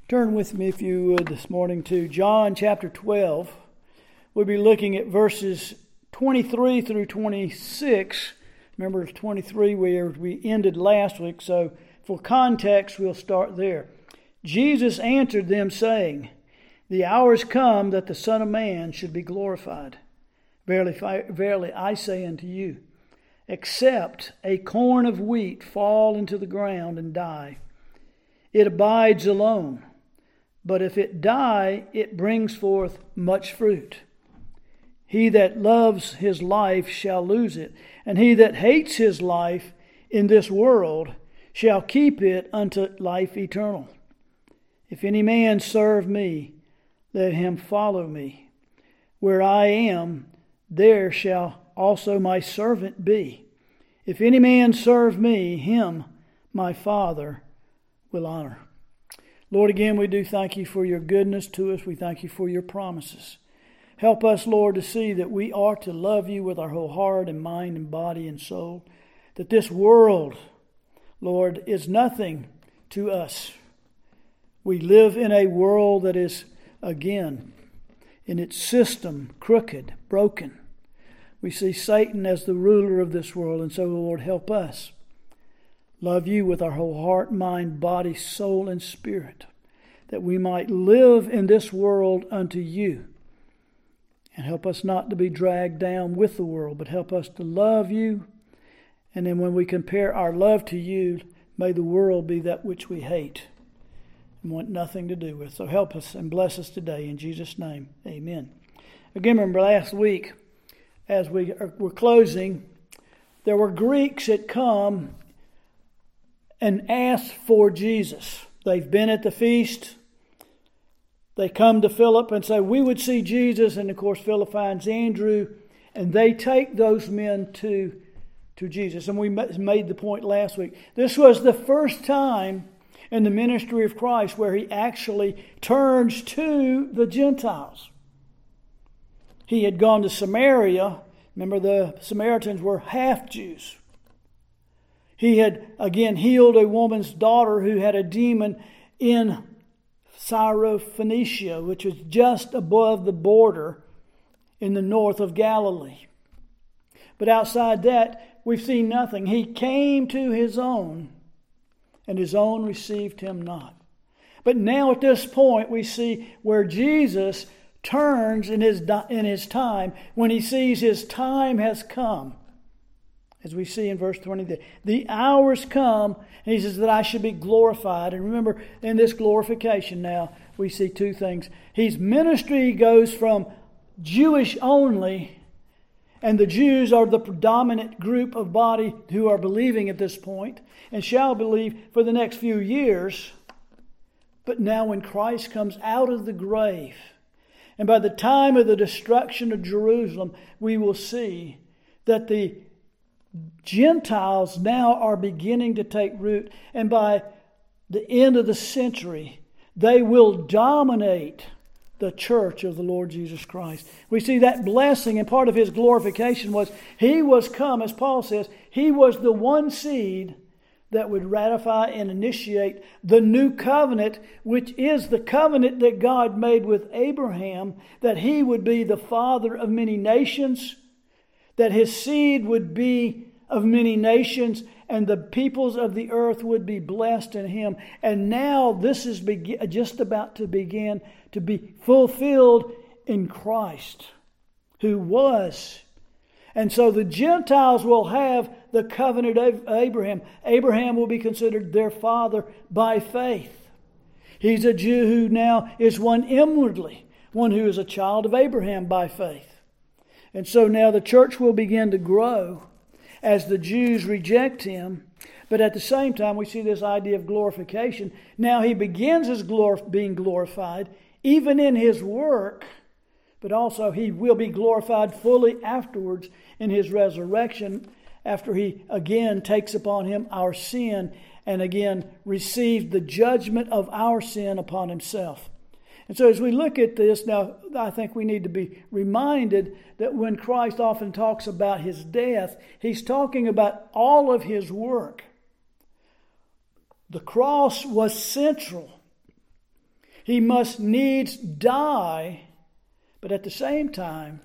Turn with me, if you would, this morning to John chapter 12. We'll be looking at verses 23 through 26. Remember, 23 we ended last week, so for context, we'll start there. Jesus answered them, saying, "The hour is come that the Son of Man should be glorified. Verily, verily, I say unto you, except a corn of wheat fall into the ground and die, it abides alone. But if it die, it brings forth much fruit. He that loves his life shall lose it, and he that hates his life in this world shall keep it unto life eternal. If any man serve me, let him follow me. Where I am, there shall also my servant be. If any man serve me, him my Father will honor." Lord, again, we do thank you for your goodness to us. We thank you for your promises. Help us, Lord, to see that we are to love you with our whole heart and mind and body and soul. That this world, Lord, is nothing to us. We live in a world that is, again, in its system, crooked, broken. We see Satan as the ruler of this world, and so, Lord, help us love you with our whole heart, mind, body, soul, and spirit, that we might live in this world unto you. And help us not to be dragged down with the world, but help us to love you. And then when we compare our love to you, may the world be that which we hate and want nothing to do with. So help us and bless us today. In Jesus' name, amen. Again, remember last week, as we were closing, there were Greeks that come and asked for Jesus. They've been at the feast. They come to Philip and say, "We would see Jesus." And of course, Philip finds Andrew, and they take those men to Jesus. And we made the point last week. This was the first time in the ministry of Christ where he actually turns to the Gentiles. He had gone to Samaria. Remember, the Samaritans were half Jews. He had, again, healed a woman's daughter who had a demon in Syrophoenicia, which was just above the border in the north of Galilee. But outside that, we've seen nothing. He came to his own, and his own received him not. But now at this point, we see where Jesus turns in his time, when he sees his time has come. As we see in verse 20, the hours come, and he says that I should be glorified. And remember, in this glorification now, we see two things. His ministry goes from Jewish only, and the Jews are the predominant group of body who are believing at this point, and shall believe for the next few years. But now when Christ comes out of the grave, and by the time of the destruction of Jerusalem, we will see that the Gentiles now are beginning to take root, and by the end of the century, they will dominate the church of the Lord Jesus Christ. We see that blessing, and part of his glorification was he was come, as Paul says, he was the one seed that would ratify and initiate the new covenant, which is the covenant that God made with Abraham, that he would be the father of many nations, that his seed would be of many nations, and the peoples of the earth would be blessed in him. And now this is just about to begin to be fulfilled in Christ, who was. And so the Gentiles will have the covenant of Abraham. Abraham will be considered their father by faith. He's a Jew who now is one inwardly, one who is a child of Abraham by faith. And so now the church will begin to grow as the Jews reject him. But at the same time, we see this idea of glorification. Now he begins his being glorified, even in his work, but also he will be glorified fully afterwards in his resurrection, after he again takes upon him our sin and again received the judgment of our sin upon himself. And so as we look at this, now I think we need to be reminded that when Christ often talks about his death, he's talking about all of his work. The cross was central. He must needs die, but at the same time,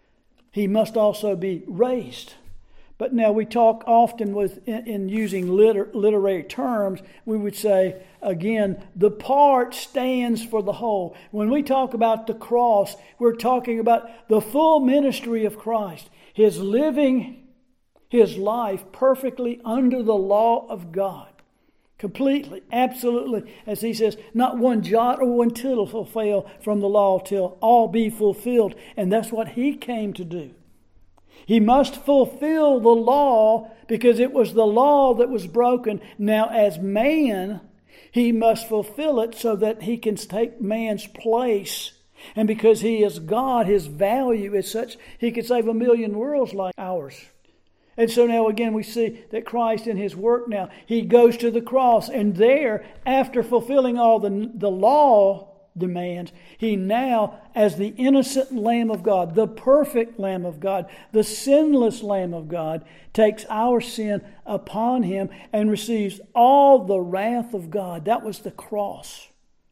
he must also be raised. But now we talk often in using literary terms, we would say, again, the part stands for the whole. When we talk about the cross, we're talking about the full ministry of Christ. His living his life perfectly under the law of God. Completely, absolutely. As he says, not one jot or one tittle will fail from the law till all be fulfilled. And that's what he came to do. He must fulfill the law because it was the law that was broken. Now, as man, he must fulfill it so that he can take man's place. And because he is God, his value is such, he could save 1 million worlds like ours. And so now again we see that Christ in his work now, he goes to the cross. And there, after fulfilling all the law demands, he now, as the innocent Lamb of God, the perfect Lamb of God, the sinless Lamb of God, takes our sin upon him and receives all the wrath of God. That was the cross.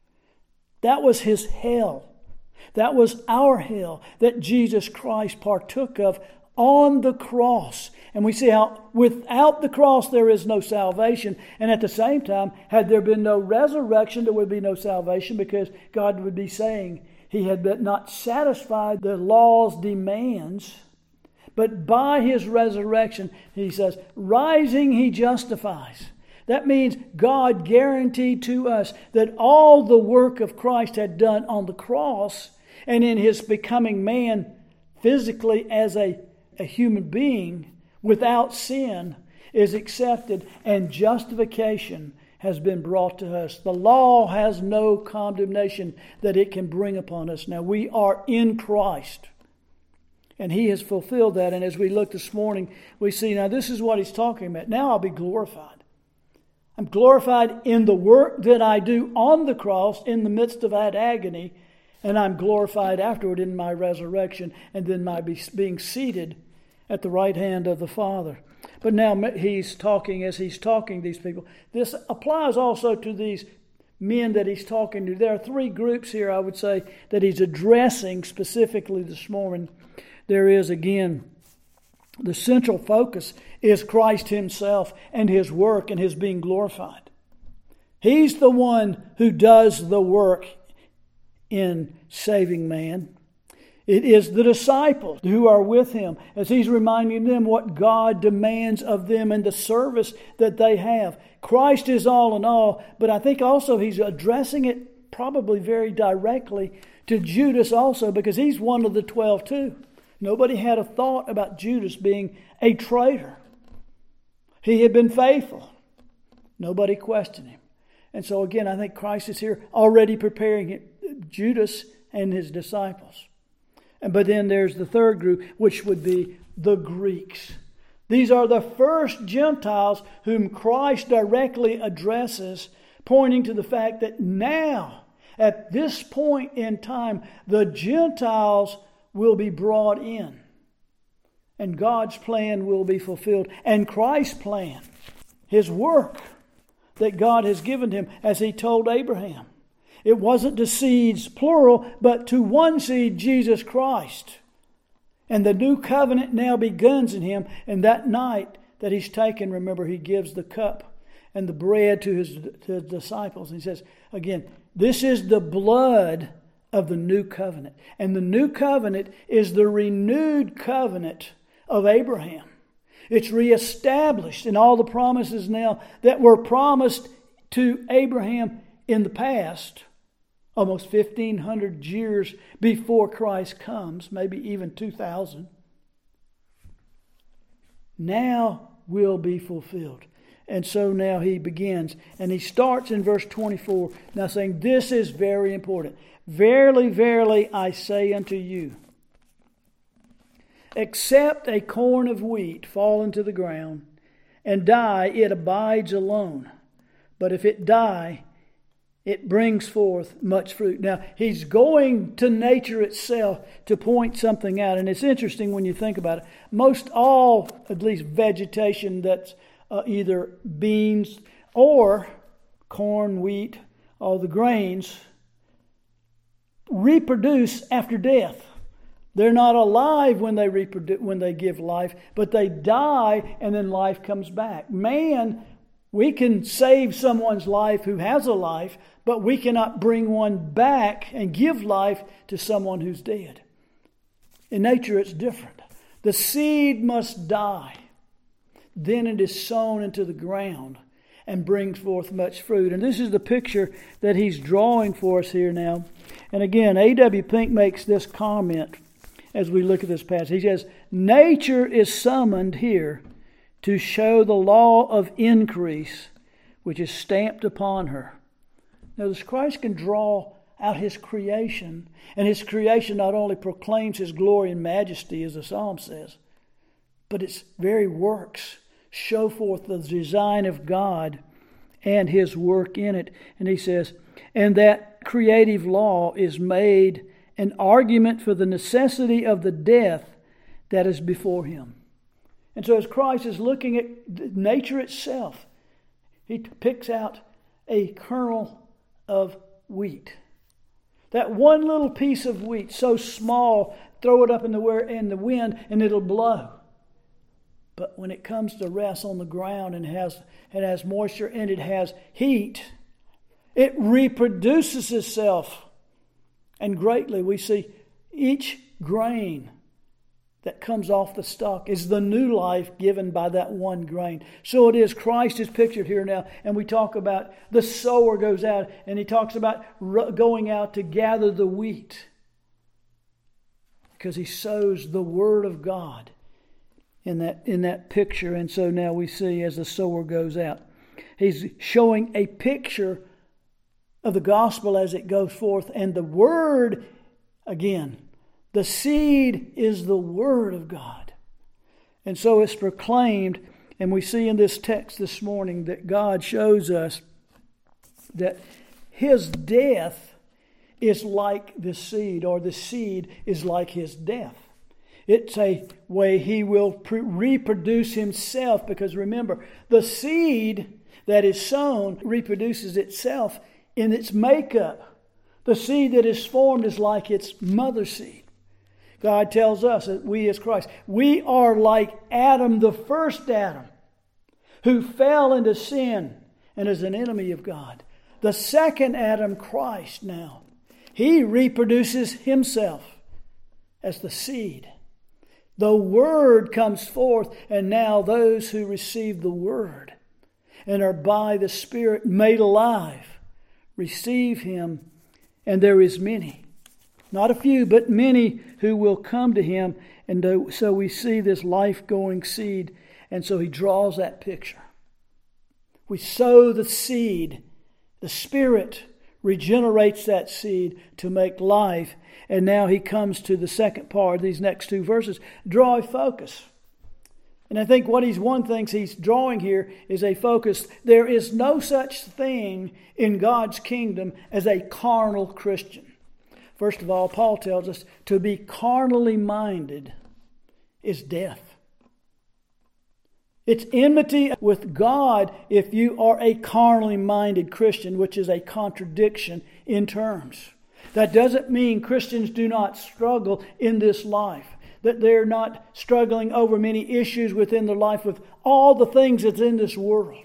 That was his hell. That was our hell that Jesus Christ partook of on the cross. And we see how without the cross there is no salvation. And at the same time, had there been no resurrection, there would be no salvation, because God would be saying he had not satisfied the law's demands. But by his resurrection, he says, rising he justifies. That means God guaranteed to us that all the work of Christ had done on the cross and in his becoming man physically as a human being without sin is accepted, and justification has been brought to us. The law has no condemnation that it can bring upon us. Now we are in Christ, and he has fulfilled that. And as we look this morning, we see now this is what he's talking about. Now I'll be glorified. I'm glorified in the work that I do on the cross in the midst of that agony, and I'm glorified afterward in my resurrection and then my being seated at the right hand of the Father. But now he's talking, as he's talking to these people. This applies also to these men that he's talking to. There are 3 groups here, I would say, that he's addressing specifically this morning. There is, again, the central focus is Christ himself and his work and his being glorified. He's the one who does the work in saving man. It is the disciples who are with him as he's reminding them what God demands of them and the service that they have. Christ is all in all, but I think also he's addressing it probably very directly to Judas also, because he's one of the 12 too. Nobody had a thought about Judas being a traitor. He had been faithful. Nobody questioned him. And so again, I think Christ is here already preparing Judas and his disciples. But then there's the third group, which would be the Greeks. These are the first Gentiles whom Christ directly addresses, pointing to the fact that now, at this point in time, the Gentiles will be brought in. And God's plan will be fulfilled. And Christ's plan, his work that God has given him, as he told Abraham. It wasn't to seeds, plural, but to one seed, Jesus Christ. And the new covenant now begins in him. And that night that he's taken, remember, he gives the cup and the bread to his disciples. And he says, again, this is the blood of the new covenant. And the new covenant is the renewed covenant of Abraham. It's reestablished in all the promises now that were promised to Abraham in the past, almost 1,500 years before Christ comes, maybe even 2,000, now will be fulfilled. And so now he begins, and he starts in verse 24, now saying, this is very important. Verily, verily, I say unto you, except a corn of wheat fall into the ground and die, it abides alone. But if it die, it brings forth much fruit. Now, he's going to nature itself to point something out. And it's interesting when you think about it. Most all, at least vegetation that's either beans or corn, wheat, all the grains, reproduce after death. They're not alive when they when they give life, but they die and then life comes back. Man, we can save someone's life who has a life, but we cannot bring one back and give life to someone who's dead. In nature, it's different. The seed must die. Then it is sown into the ground and brings forth much fruit. And this is the picture that he's drawing for us here now. And again, A.W. Pink makes this comment as we look at this passage. He says, nature is summoned here to show the law of increase, which is stamped upon her. Notice Christ can draw out His creation, and His creation not only proclaims His glory and majesty, as the Psalm says, but its very works show forth the design of God and His work in it. And he says, and that creative law is made an argument for the necessity of the death that is before Him. And so as Christ is looking at nature itself, He picks out a kernel of wheat. That one little piece of wheat, so small, throw it up in the wind and it'll blow. But when it comes to rest on the ground and it has moisture and it has heat, it reproduces itself. And greatly we see each grain that comes off the stalk is the new life given by that one grain. So it is, Christ is pictured here now. And we talk about the sower goes out and he talks about going out to gather the wheat. Because he sows the Word of God in that picture. And so now we see as the sower goes out, he's showing a picture of the gospel as it goes forth. And the Word, again, the seed is the Word of God. And so it's proclaimed, and we see in this text this morning that God shows us that His death is like the seed, or the seed is like His death. It's a way He will reproduce Himself, because remember, the seed that is sown reproduces itself in its makeup. The seed that is formed is like its mother seed. God tells us that we as Christ, we are like Adam, the first Adam, who fell into sin and is an enemy of God. The second Adam, Christ now, He reproduces Himself as the seed. The Word comes forth, and now those who receive the Word and are by the Spirit made alive receive Him, and there is many, not a few, but many who will come to Him. And so we see this life-going seed, and so He draws that picture. We sow the seed, the Spirit regenerates that seed to make life, and now He comes to the second part of these next two verses, draw a focus. And I think one thing He's drawing here is a focus. There is no such thing in God's kingdom as a carnal Christian. First of all, Paul tells us to be carnally minded is death. It's enmity with God if you are a carnally minded Christian, which is a contradiction in terms. That doesn't mean Christians do not struggle in this life, that they're not struggling over many issues within their life with all the things that's in this world.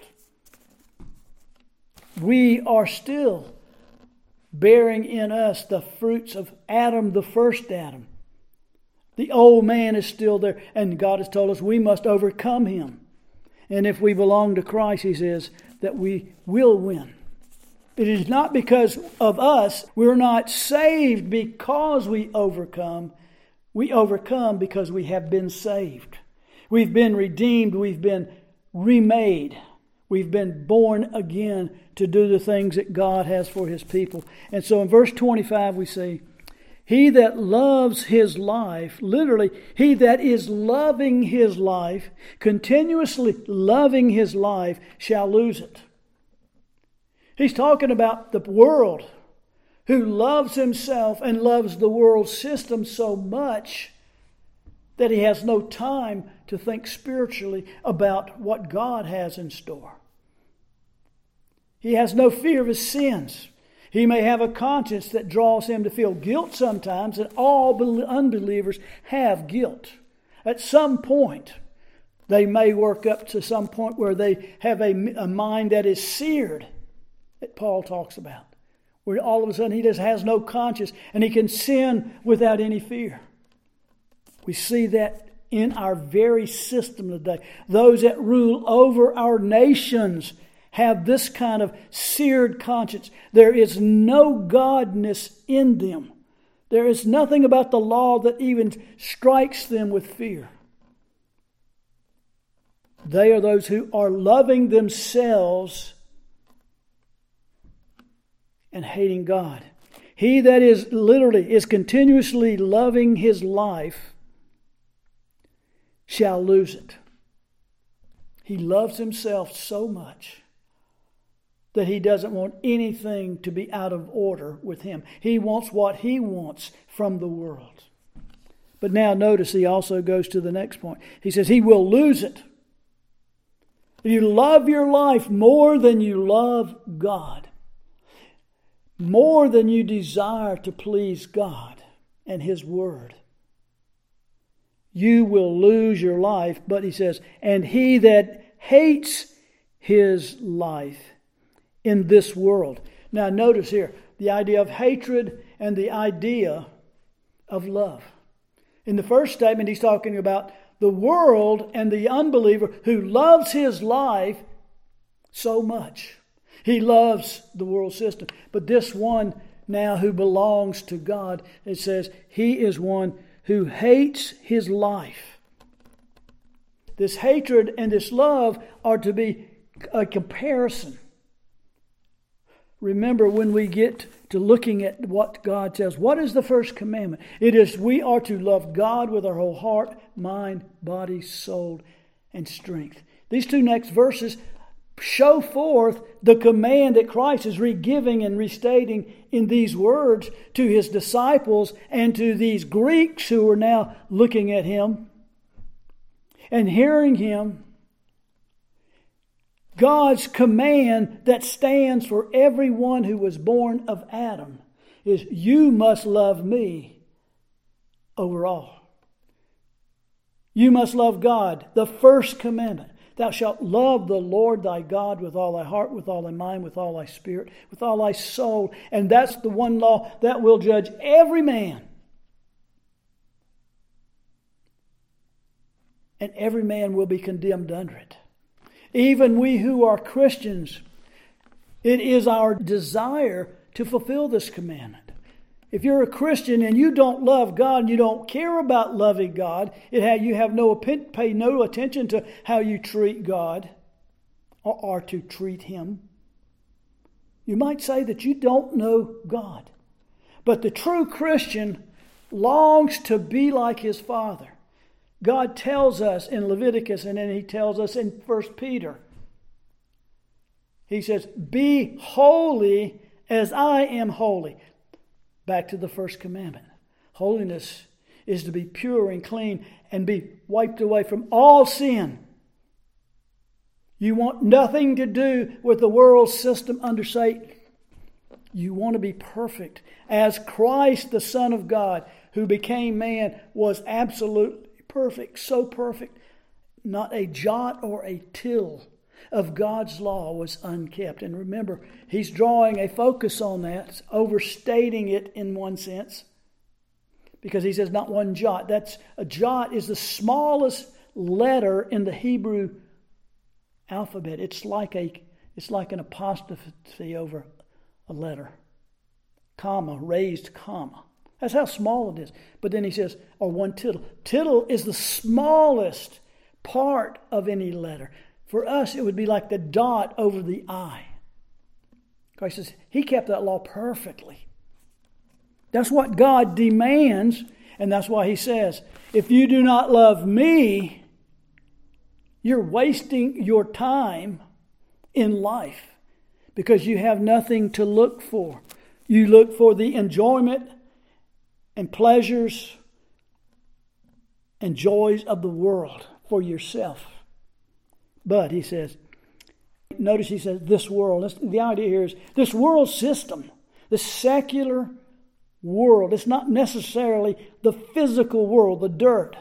We are still bearing in us the fruits of Adam, the first Adam. The old man is still there, and God has told us we must overcome him. And if we belong to Christ, He says, that we will win. It is not because of us. We're not saved because we overcome. We overcome because we have been saved. We've been redeemed. We've been remade. We've been born again to do the things that God has for His people. And so in verse 25 we see, he that loves his life, literally, he that is loving his life, continuously loving his life, shall lose it. He's talking about the world, who loves himself and loves the world system so much that he has no time to think spiritually about what God has in store. He has no fear of his sins. He may have a conscience that draws him to feel guilt sometimes, and all unbelievers have guilt. At some point, they may work up to some point where they have a mind that is seared, that Paul talks about, where all of a sudden he just has no conscience and he can sin without any fear. We see that in our very system today. Those that rule over our nations have this kind of seared conscience. There is no godness in them. There is nothing about the law that even strikes them with fear. They are those who are loving themselves and hating God. He that is continuously loving his life shall lose it. He loves himself so much that he doesn't want anything to be out of order with him. He wants what he wants from the world. But now notice he also goes to the next point. He says he will lose it. You love your life more than you love God, more than you desire to please God and His Word. You will lose your life, but he says, and he that hates his life in this world. Now notice here, the idea of hatred and the idea of love. In the first statement, he's talking about the world and the unbeliever who loves his life so much. He loves the world system. But this one now who belongs to God, it says he is one who hates his life. This hatred and this love are to be a comparison. Remember, when we get to looking at what God says, what is the first commandment? It is we are to love God with our whole heart, mind, body, soul, and strength. These two next verses show forth the command that Christ is re-giving and restating in these words to his disciples and to these Greeks who are now looking at him and hearing him. God's command that stands for everyone who was born of Adam is, you must love me over all. You must love God. The first commandment. Thou shalt love the Lord thy God with all thy heart, with all thy mind, with all thy spirit, with all thy soul. And that's the one law that will judge every man. And every man will be condemned under it. Even we who are Christians, it is our desire to fulfill this commandment. If you're a Christian and you don't love God and you don't care about loving God, you have pay no attention to how you treat God or are to treat Him, you might say that you don't know God. But the true Christian longs to be like his Father. God tells us in Leviticus, and then He tells us in 1 Peter. He says, be holy as I am holy. Back to the first commandment. Holiness is to be pure and clean and be wiped away from all sin. You want nothing to do with the world system under Satan. You want to be perfect. As Christ, the Son of God, who became man, was absolutely perfect, so perfect, not a jot or a tittle of God's law was unkept. And remember, he's drawing a focus on that, overstating it in one sense, because he says not one jot. A jot is the smallest letter in the Hebrew alphabet. It's like an apostrophe over a letter, comma, raised comma. That's how small it is. But then he says, or one tittle. Tittle is the smallest part of any letter. For us, it would be like the dot over the I. Christ says, He kept that law perfectly. That's what God demands, and that's why He says, if you do not love me, you're wasting your time in life because you have nothing to look for. You look for the enjoyment and pleasures and joys of the world for yourself. But he says, notice he says this world. The idea here is this world system, The secular world. It's not necessarily the physical world, the dirt.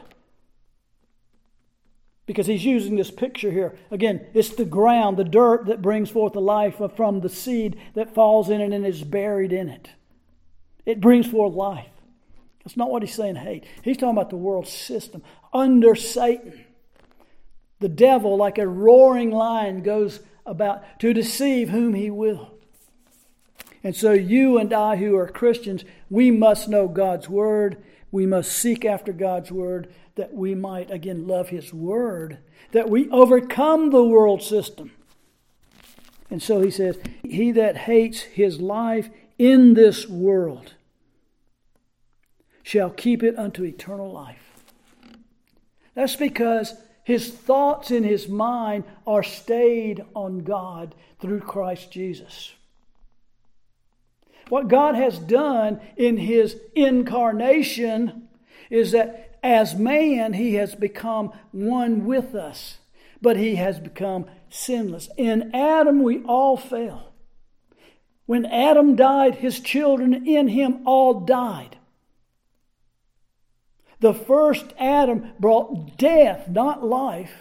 Because he's using this picture here. Again, it's the ground, the dirt that brings forth the life from the seed that falls in it and is buried in it. It brings forth life. That's not what he's saying, hate. He's talking about the world system. Under Satan, the devil, like a roaring lion, goes about to deceive whom he will. And so you and I who are Christians, we must know God's Word. We must seek after God's Word that we might, again, love His Word, that we overcome the world system. And so he says, he that hates his life in this world shall keep it unto eternal life. That's because his thoughts in his mind are stayed on God through Christ Jesus. What God has done in His incarnation is that as man, He has become one with us, but He has become sinless. In Adam, we all fell. When Adam died, his children in him all died. The first Adam brought death, not life.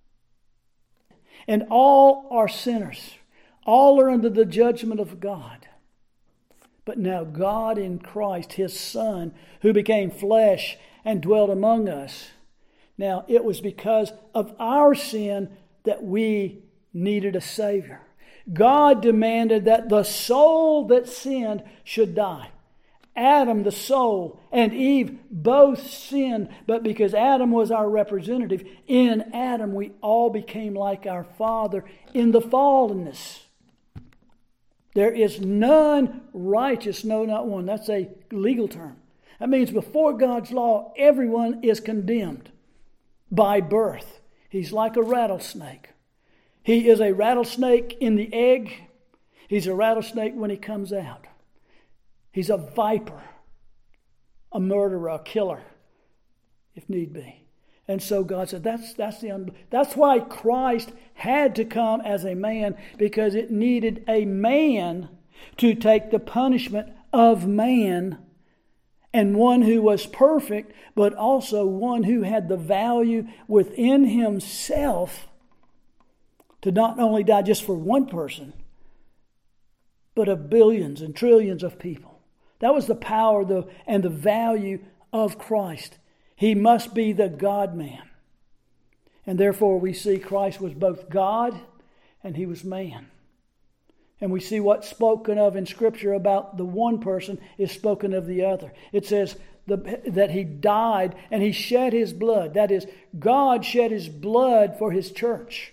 And all are sinners. All are under the judgment of God. But now God in Christ, His Son, who became flesh and dwelt among us. Now it was because of our sin that we needed a Savior. God demanded that the soul that sinned should die. Adam, the soul, and Eve both sinned, but because Adam was our representative, in Adam we all became like our Father in the fallenness. There is none righteous, no, not one. That's a legal term. That means before God's law, everyone is condemned by birth. He's like a rattlesnake. He is a rattlesnake in the egg. He's a rattlesnake when he comes out. He's a viper, a murderer, a killer, if need be. And so God said, that's why Christ had to come as a man, because it needed a man to take the punishment of man, and one who was perfect, but also one who had the value within himself to not only die just for one person, but of billions and trillions of people. That was the power and the value of Christ. He must be the God-man. And therefore we see Christ was both God and He was man. And we see what's spoken of in Scripture about the one person is spoken of the other. It says that He died and He shed His blood. That is, God shed His blood for His church.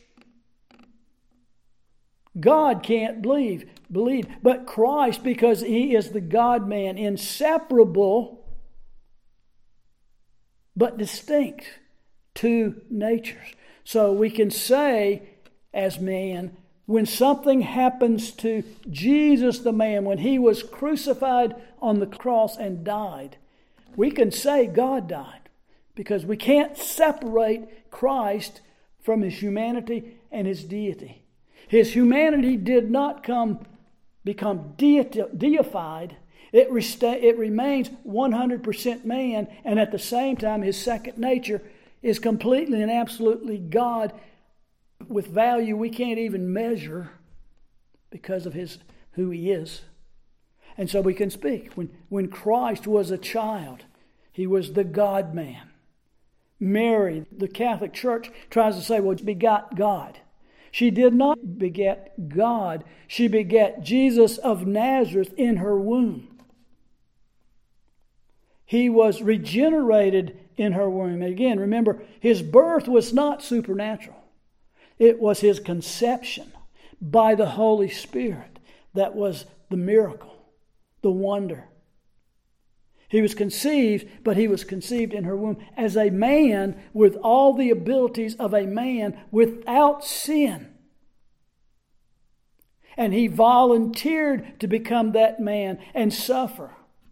God can't bleed, but Christ, because He is the God-man, inseparable but distinct, two natures. So we can say, as man, when something happens to Jesus the man, when He was crucified on the cross and died, we can say God died, because we can't separate Christ from His humanity and His deity. His humanity did not become deified. It remains 100% man, and at the same time His second nature is completely and absolutely God, with value we can't even measure because of who He is. And so we can speak. When Christ was a child, He was the God-man. Mary, the Catholic Church, tries to say, well, He begot God. She did not beget God. She begat Jesus of Nazareth in her womb. He was regenerated in her womb. And again, remember, His birth was not supernatural. It was His conception by the Holy Spirit that was the miracle, the wonder. He was conceived, but He was conceived in her womb as a man with all the abilities of a man without sin. And He volunteered to become that man and suffer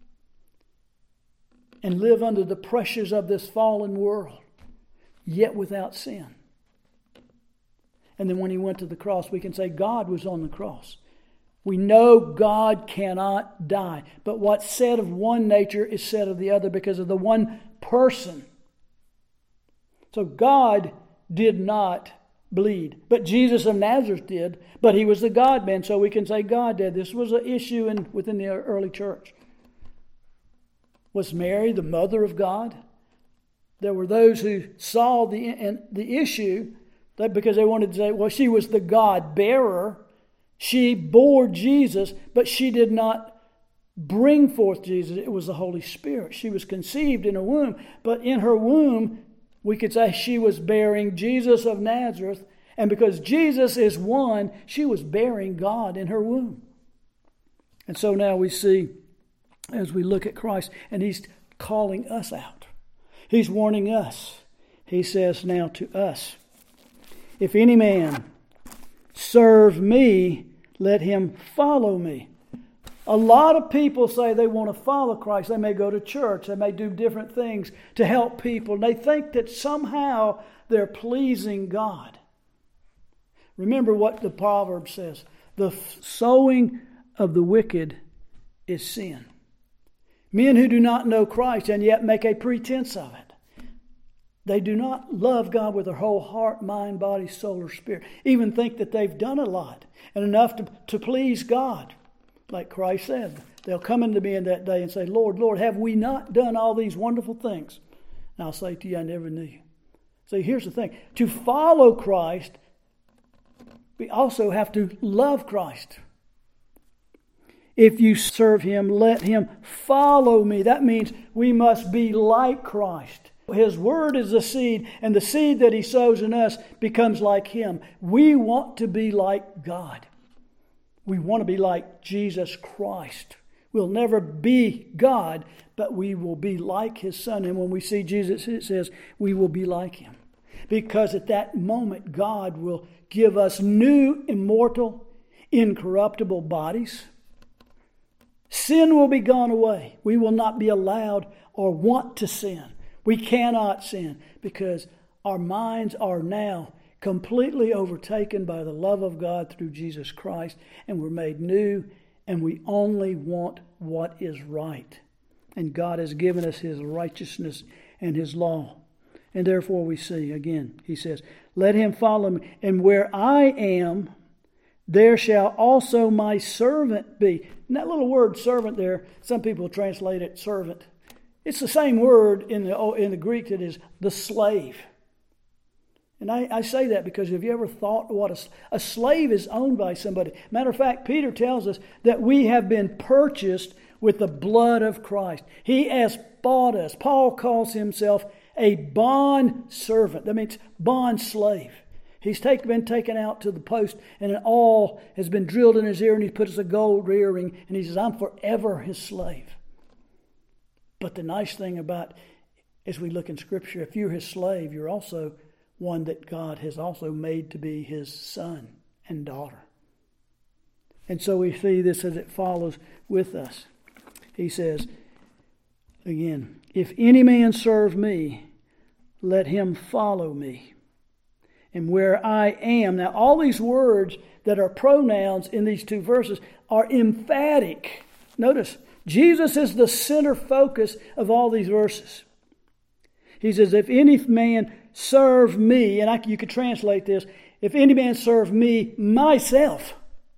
and live under the pressures of this fallen world, yet without sin. And then when He went to the cross, we can say God was on the cross. We know God cannot die. But what's said of one nature is said of the other because of the one person. So God did not bleed. But Jesus of Nazareth did. But he was the God-man, so we can say God did. This was an issue within the early church. Was Mary the mother of God? There were those who saw the issue that because they wanted to say, well, she was the God-bearer. She bore Jesus, but she did not bring forth Jesus. It was the Holy Spirit. She was conceived in a womb, but in her womb, we could say she was bearing Jesus of Nazareth, and because Jesus is one, she was bearing God in her womb. And so now we see, as we look at Christ, and he's calling us out. He's warning us. He says now to us, if any man serve me, let him follow me. A lot of people say they want to follow Christ. They may go to church. They may do different things to help people. And they think that somehow they're pleasing God. Remember what the proverb says. The sowing of the wicked is sin. Men who do not know Christ and yet make a pretense of it. They do not love God with their whole heart, mind, body, soul, or spirit. Even think that they've done a lot and enough to please God. Like Christ said, they'll come into me in that day and say, Lord, Lord, have we not done all these wonderful things? And I'll say to you, I never knew you. See, here's the thing. To follow Christ, we also have to love Christ. If you serve him, let him follow me. That means we must be like Christ. His word is the seed, and the seed that he sows in us becomes like him. We want to be like God. We want to be like Jesus Christ. We'll never be God, but we will be like his Son. And when we see Jesus, it says we will be like him. Because at that moment, God will give us new, immortal, incorruptible bodies. Sin will be gone away. We will not be allowed or want to sin. We cannot sin because our minds are now completely overtaken by the love of God through Jesus Christ, and we're made new, and we only want what is right. And God has given us his righteousness and his law. And therefore we see, again, he says, let him follow me, and where I am, there shall also my servant be. And that little word servant there, some people translate it servant. It's the same word in the Greek that is the slave. And I say that because have you ever thought what a slave is owned by somebody? Matter of fact, Peter tells us that we have been purchased with the blood of Christ. He has bought us. Paul calls himself a bond servant. That means bond slave. He's been taken out to the post, and an awl has been drilled in his ear, and he puts a gold earring, and he says, I'm forever his slave. But the nice thing about, as we look in Scripture, if you're his slave, you're also one that God has also made to be his son and daughter. And so we see this as it follows with us. He says, again, if any man serve me, let him follow me. And where I am. Now, all these words that are pronouns in these two verses are emphatic. Notice, Jesus is the center focus of all these verses. He says, if any man serve me, and you could translate this, if any man serve me, myself,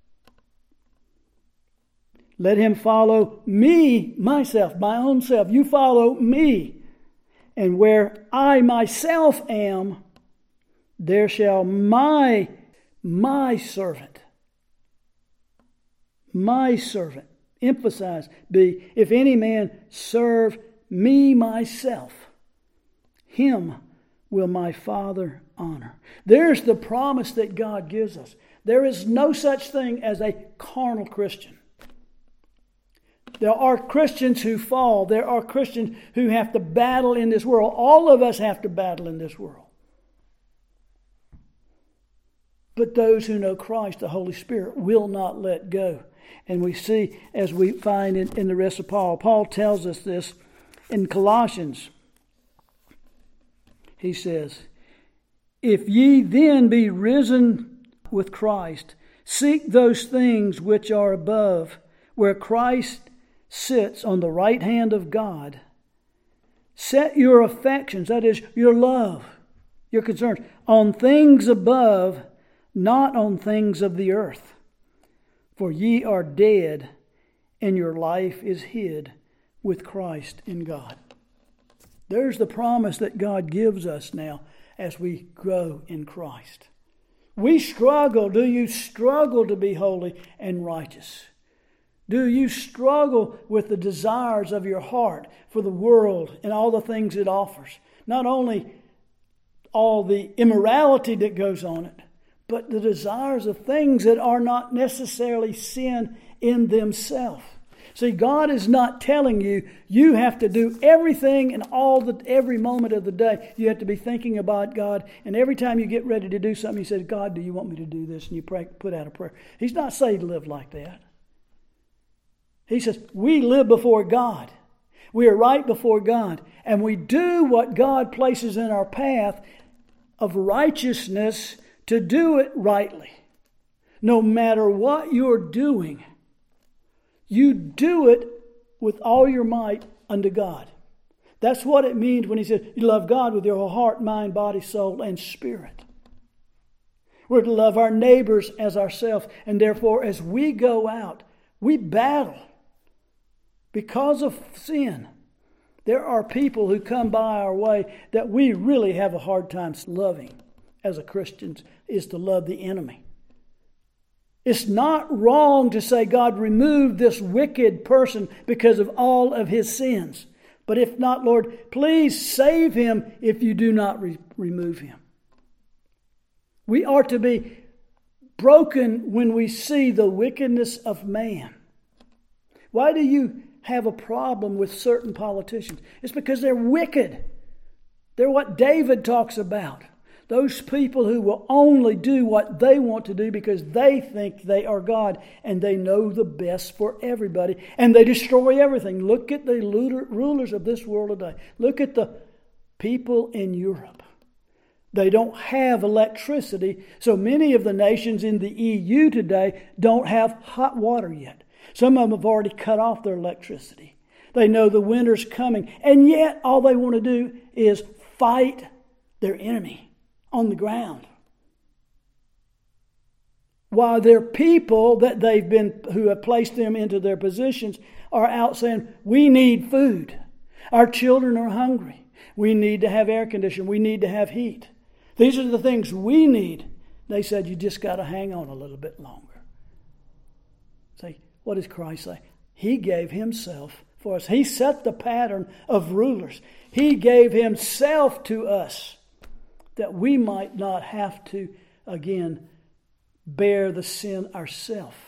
let him follow me, myself, my own self. You follow me. And where I myself am, there shall my servant, emphasize, be, if any man serve me myself, him will my Father honor. There's the promise that God gives us. There is no such thing as a carnal Christian. There are Christians who fall. There are Christians who have to battle in this world. All of us have to battle in this world. But those who know Christ, the Holy Spirit, will not let go. And we see, as we find in the rest of Paul tells us this in Colossians. He says, if ye then be risen with Christ, Seek those things which are above, where Christ sits on the right hand of God. Set your affections, that is, your love, your concerns, on things above, not on things of the earth. For ye are dead, and your life is hid with Christ in God. There's the promise that God gives us now as we grow in Christ. We struggle. Do you struggle to be holy and righteous? Do you struggle with the desires of your heart for the world and all the things it offers? Not only all the immorality that goes on it, but the desires of things that are not necessarily sin in themselves. See, God is not telling you you have to do everything and every moment of the day. You have to be thinking about God. And every time you get ready to do something, you say, God, do you want me to do this? And you put out a prayer. He's not saying to live like that. He says, we live before God. We are right before God. And we do what God places in our path of righteousness to do it rightly. No matter what you're doing, you do it with all your might unto God. That's what it means when he says you love God with your whole heart, mind, body, soul, and spirit. We're to love our neighbors as ourselves. And therefore, as we go out, we battle. Because of sin, there are people who come by our way that we really have a hard time loving as a Christian, is to love the enemy. It's not wrong to say, God, remove this wicked person because of all of his sins. But if not, Lord, please save him if you do not remove him. We are to be broken when we see the wickedness of man. Why do you have a problem with certain politicians? It's because they're wicked. They're what David talks about. Those people who will only do what they want to do because they think they are God and they know the best for everybody, and they destroy everything. Look at the rulers of this world today. Look at the people in Europe. They don't have electricity, so many of the nations in the EU today don't have hot water yet. Some of them have already cut off their electricity. They know the winter's coming, and yet all they want to do is fight their enemy on the ground. While their people that who have placed them into their positions are out saying, we need food. Our children are hungry. We need to have air conditioning. We need to have heat. These are the things we need. They said, you just got to hang on a little bit longer. See, what does Christ say? He gave himself for us. He set the pattern of rulers. He gave himself to us, that we might not have to, again, bear the sin ourselves.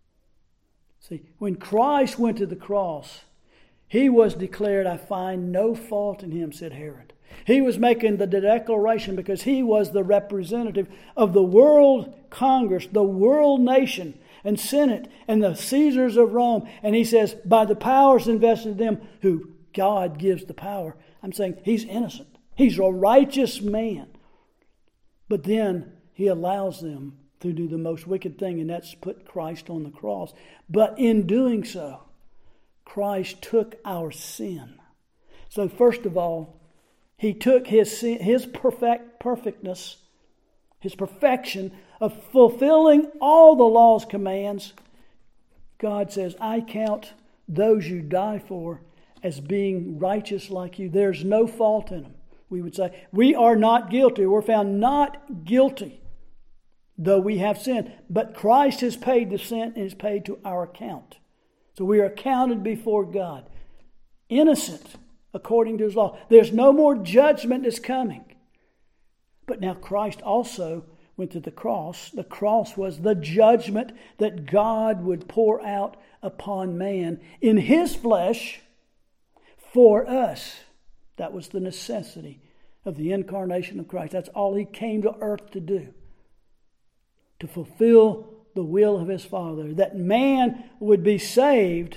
See, when Christ went to the cross, he was declared, I find no fault in him, said Herod. He was making the declaration because he was the representative of the world Congress, the world nation and Senate and the Caesars of Rome. And he says, by the powers invested in them, who God gives the power, I'm saying he's innocent. He's a righteous man. But then he allows them to do the most wicked thing, and that's put Christ on the cross. But in doing so, Christ took our sin. So first of all, he took his sin, his perfectness, his perfection of fulfilling all the law's commands. God says, I count those you die for as being righteous like you. There's no fault in them. We would say, we are not guilty. We're found not guilty, though we have sinned. But Christ has paid the sin and is paid to our account. So we are accounted before God. Innocent according to his law. There's no more judgment that's coming. But now Christ also went to the cross. The cross was the judgment that God would pour out upon man in his flesh for us. That was the necessity of the incarnation of Christ. That's all he came to earth to do. To fulfill the will of his Father. That man would be saved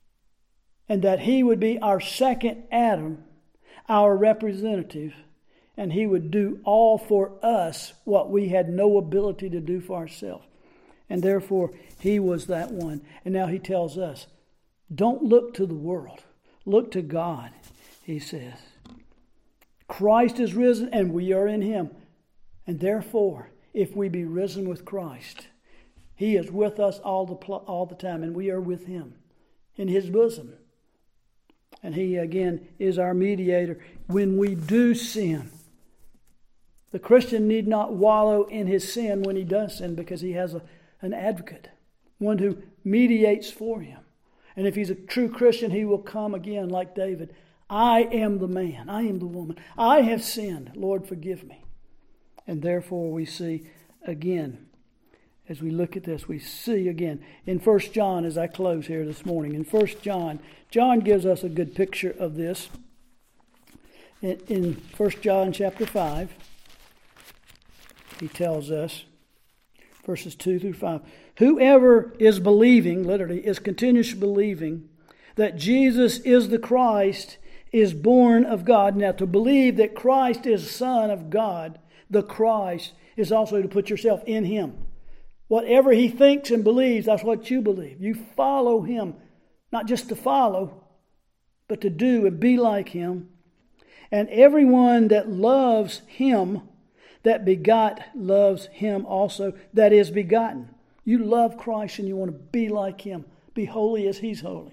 and that he would be our second Adam, our representative, and He would do all for us what we had no ability to do for ourselves. And therefore, He was that one. And now He tells us, don't look to the world. Look to God, He says. Christ is risen and we are in Him. And therefore, if we be risen with Christ, He is with us all the time, and we are with Him in His bosom. And He, again, is our mediator when we do sin. The Christian need not wallow in his sin when he does sin, because he has an advocate, one who mediates for him. And if he's a true Christian, he will come again like David. I am the man. I am the woman. I have sinned. Lord, forgive me. And therefore we see again, as we look at this, we see again in 1 John, as I close here this morning, in 1 John, John gives us a good picture of this. In 1 John chapter 5, he tells us, verses 2 through 5, whoever is believing, literally, is continuously believing that Jesus is the Christ, is born of God. Now, to believe that Christ is Son of God, the Christ, is also to put yourself in Him. Whatever He thinks and believes, that's what you believe. You follow Him, not just to follow, but to do and be like Him. And everyone that loves Him, that begot, loves Him also that is begotten. You love Christ and you want to be like Him. Be holy as He's holy.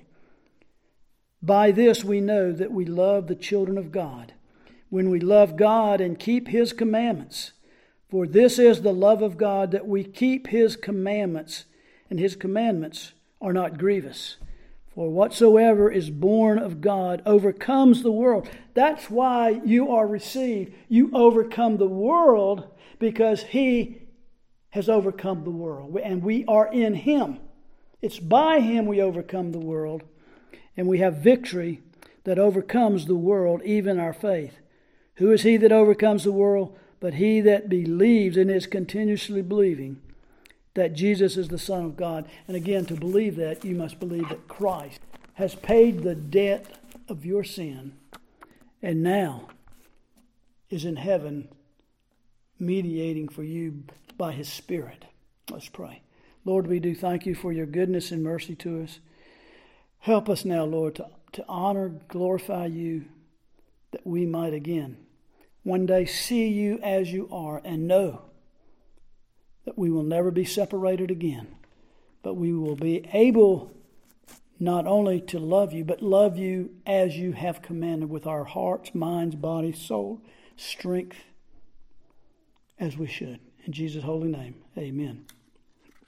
By this we know that we love the children of God, when we love God and keep His commandments. For this is the love of God, that we keep His commandments, and His commandments are not grievous. For whatsoever is born of God overcomes the world. That's why you are received. You overcome the world because He has overcome the world. And we are in Him. It's by Him we overcome the world. And we have victory that overcomes the world, even our faith. Who is he that overcomes the world? But he that believes and is continuously believing that Jesus is the Son of God. And again, to believe that, you must believe that Christ has paid the debt of your sin and now is in heaven mediating for you by His Spirit. Let's pray. Lord, we do thank You for Your goodness and mercy to us. Help us now, Lord, to honor, glorify You, that we might again one day see You as You are and know that we will never be separated again, but we will be able not only to love You, but love You as You have commanded, with our hearts, minds, body, soul, strength, as we should. In Jesus' holy name, amen.